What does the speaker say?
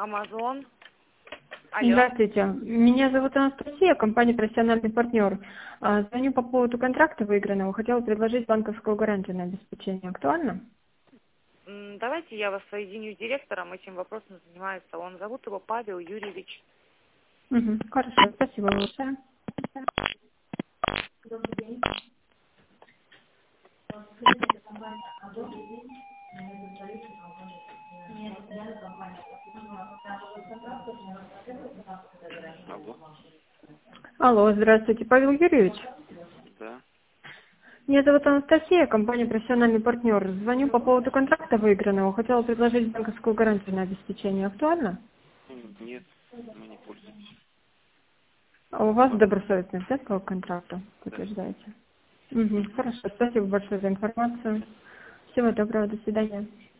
Амазон. Алло. Здравствуйте. Меня зовут Анастасия, компания «Профессиональный партнер». Звоню по поводу контракта выигранного. Хотела предложить банковскую гарантию на обеспечение. Актуально? Давайте я вас соединю с директором, этим вопросом занимается он. Зовут его Павел Юрьевич. Угу. Хорошо, спасибо большое. Алло. Алло, здравствуйте, Павел Юрьевич. Да. Меня зовут Анастасия, компания «Профессиональный партнер». Звоню по поводу контракта выигранного. Хотела предложить банковскую гарантию на обеспечение. Актуально? Нет, мы не пользуемся. А у вас добросовестность, да, по контракту, Да. утверждаете? Угу. Хорошо, спасибо большое за информацию. Всего доброго, до свидания.